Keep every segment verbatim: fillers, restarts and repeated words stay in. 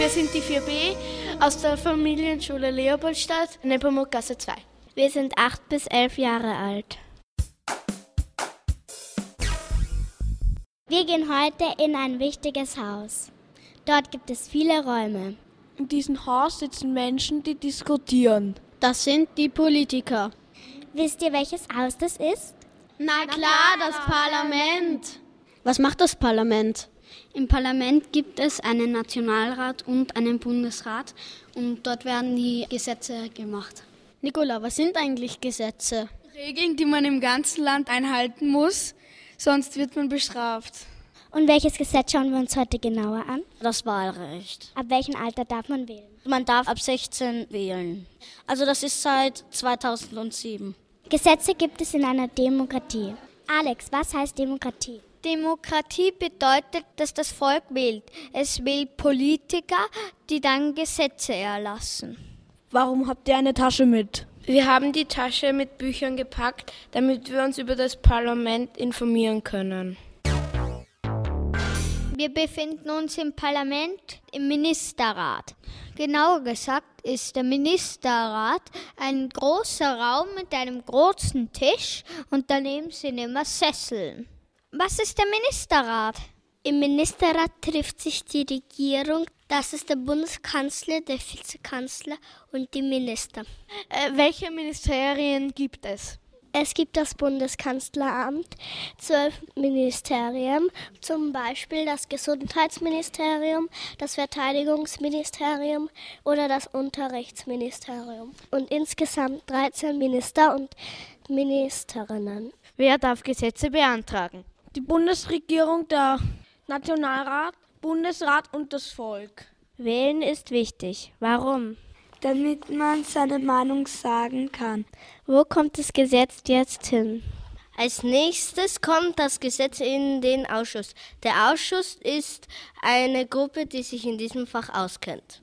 Wir sind die vier B aus der Familienschule Leopoldstadt, Nepomuk-Gasse zwei. Wir sind acht bis elf Jahre alt. Wir gehen heute in ein wichtiges Haus. Dort gibt es viele Räume. In diesem Haus sitzen Menschen, die diskutieren. Das sind die Politiker. Wisst ihr, welches Haus das ist? Na klar, das Parlament. Was macht das Parlament? Im Parlament gibt es einen Nationalrat und einen Bundesrat und dort werden die Gesetze gemacht. Nicola, was sind eigentlich Gesetze? Regeln, die man im ganzen Land einhalten muss, sonst wird man bestraft. Und welches Gesetz schauen wir uns heute genauer an? Das Wahlrecht. Ab welchem Alter darf man wählen? Man darf ab sechzehn wählen. Also das ist seit zweitausendsieben. Gesetze gibt es in einer Demokratie. Alex, was heißt Demokratie? Demokratie bedeutet, dass das Volk wählt. Es wählt Politiker, die dann Gesetze erlassen. Warum habt ihr eine Tasche mit? Wir haben die Tasche mit Büchern gepackt, damit wir uns über das Parlament informieren können. Wir befinden uns im Parlament, im Ministerrat. Genauer gesagt ist der Ministerrat ein großer Raum mit einem großen Tisch und daneben sind immer Sesseln. Was ist der Ministerrat? Im Ministerrat trifft sich die Regierung. Das ist der Bundeskanzler, der Vizekanzler und die Minister. Äh, welche Ministerien gibt es? Es gibt das Bundeskanzleramt, zwölf Ministerien, zum Beispiel das Gesundheitsministerium, das Verteidigungsministerium oder das Unterrichtsministerium. Und insgesamt dreizehn Minister und Ministerinnen. Wer darf Gesetze beantragen? Die Bundesregierung, der Nationalrat, Bundesrat und das Volk. Wählen ist wichtig. Warum? Damit man seine Meinung sagen kann. Wo kommt das Gesetz jetzt hin? Als nächstes kommt das Gesetz in den Ausschuss. Der Ausschuss ist eine Gruppe, die sich in diesem Fach auskennt.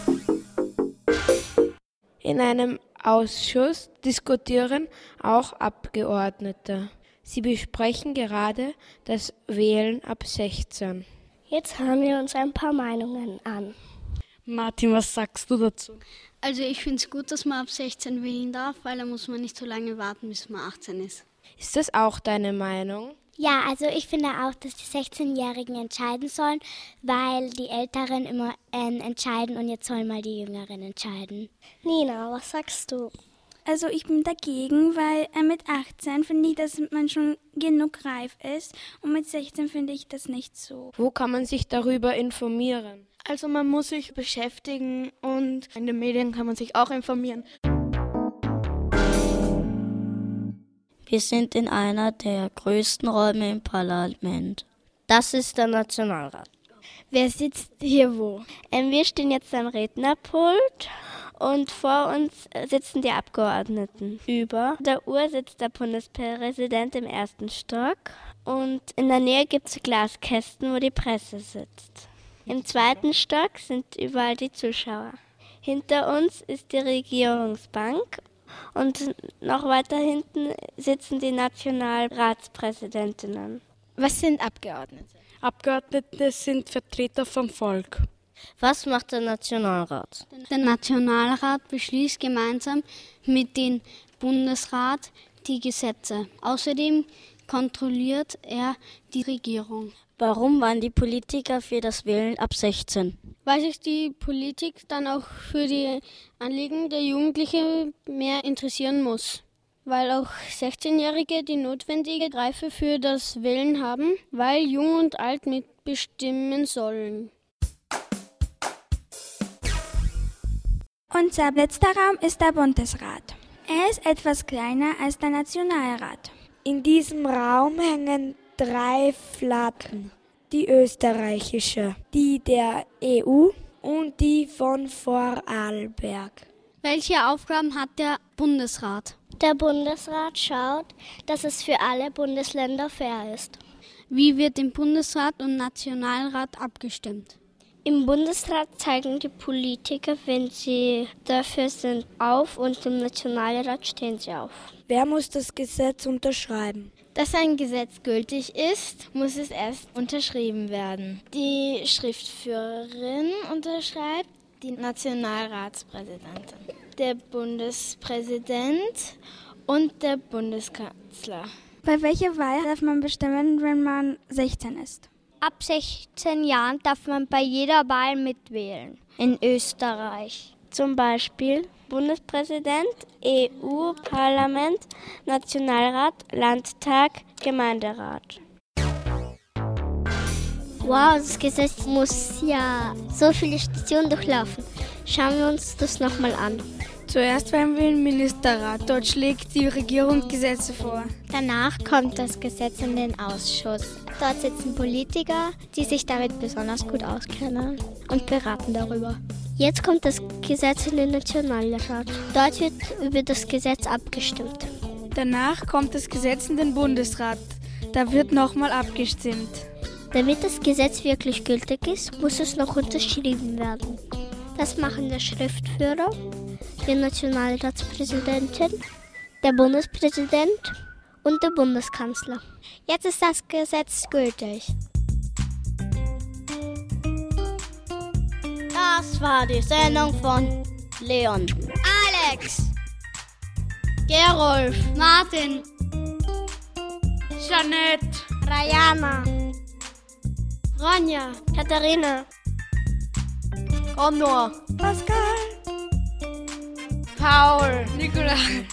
In einem Ausschuss diskutieren auch Abgeordnete. Sie besprechen gerade das Wählen ab sechzehn. Jetzt hören wir uns ein paar Meinungen an. Martin, was sagst du dazu? Also ich finde es gut, dass man ab sechzehn wählen darf, weil da muss man nicht so lange warten, bis man achtzehn ist. Ist das auch deine Meinung? Ja, also ich finde auch, dass die sechzehnjährigen entscheiden sollen, weil die Älteren immer äh, entscheiden und jetzt sollen mal die Jüngeren entscheiden. Nina, was sagst du? Also ich bin dagegen, weil äh, mit achtzehn finde ich, dass man schon genug reif ist und mit sechzehn finde ich das nicht so. Wo kann man sich darüber informieren? Also man muss sich beschäftigen und in den Medien kann man sich auch informieren. Wir sind in einer der größten Räume im Parlament. Das ist der Nationalrat. Wer sitzt hier wo? Ähm, wir stehen jetzt am Rednerpult und vor uns sitzen die Abgeordneten. Über der Uhr sitzt der Bundespräsident im ersten Stock und in der Nähe gibt es Glaskästen, wo die Presse sitzt. Im zweiten Stock sind überall die Zuschauer. Hinter uns ist die Regierungsbank und noch weiter hinten sitzen die Nationalratspräsidentinnen. Was sind Abgeordnete? Abgeordnete sind Vertreter vom Volk. Was macht der Nationalrat? Der Nationalrat beschließt gemeinsam mit dem Bundesrat die Gesetze. Außerdem kontrolliert er die Regierung. Warum waren die Politiker für das Wählen ab sechzehn? Weil sich die Politik dann auch für die Anliegen der Jugendlichen mehr interessieren muss. Weil auch sechzehnjährige die notwendige Reife für das Wählen haben, weil Jung und Alt mitbestimmen sollen. Unser letzter Raum ist der Bundesrat. Er ist etwas kleiner als der Nationalrat. In diesem Raum hängen drei Flaggen. Die österreichische, die der E U und die von Vorarlberg. Welche Aufgaben hat der Bundesrat? Der Bundesrat schaut, dass es für alle Bundesländer fair ist. Wie wird im Bundesrat und Nationalrat abgestimmt? Im Bundesrat zeigen die Politiker, wenn sie dafür sind, auf und im Nationalrat stehen sie auf. Wer muss das Gesetz unterschreiben? Dass ein Gesetz gültig ist, muss es erst unterschrieben werden. Die Schriftführerin unterschreibt, die Nationalratspräsidentin, der Bundespräsident und der Bundeskanzler. Bei welcher Wahl darf man bestimmen, wenn man sechzehn ist? Ab sechzehn Jahren darf man bei jeder Wahl mitwählen. In Österreich. Zum Beispiel Bundespräsident, E U-Parlament, Nationalrat, Landtag, Gemeinderat. Wow, das Gesetz muss ja so viele Stationen durchlaufen. Schauen wir uns das nochmal an. Zuerst wählen wir den Ministerrat. Dort schlägt die Regierung Gesetze vor. Danach kommt das Gesetz in den Ausschuss. Dort sitzen Politiker, die sich damit besonders gut auskennen und beraten darüber. Jetzt kommt das Gesetz in den Nationalrat. Dort wird über das Gesetz abgestimmt. Danach kommt das Gesetz in den Bundesrat. Da wird nochmal abgestimmt. Damit das Gesetz wirklich gültig ist, muss es noch unterschrieben werden. Das machen der Schriftführer, die Nationalratspräsidentin, der Bundespräsident und der Bundeskanzler. Jetzt ist das Gesetz gültig. Das war die Sendung von Leon, Alex, Gerolf, Martin, Jeanette, Rayana, Ronja, Katharina, Connor, Pascal, Paul, Nikolai,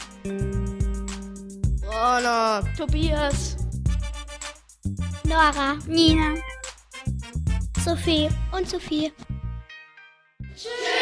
Rona, Tobias, Nora, Nina, Sophie und Sophie. Tschüss.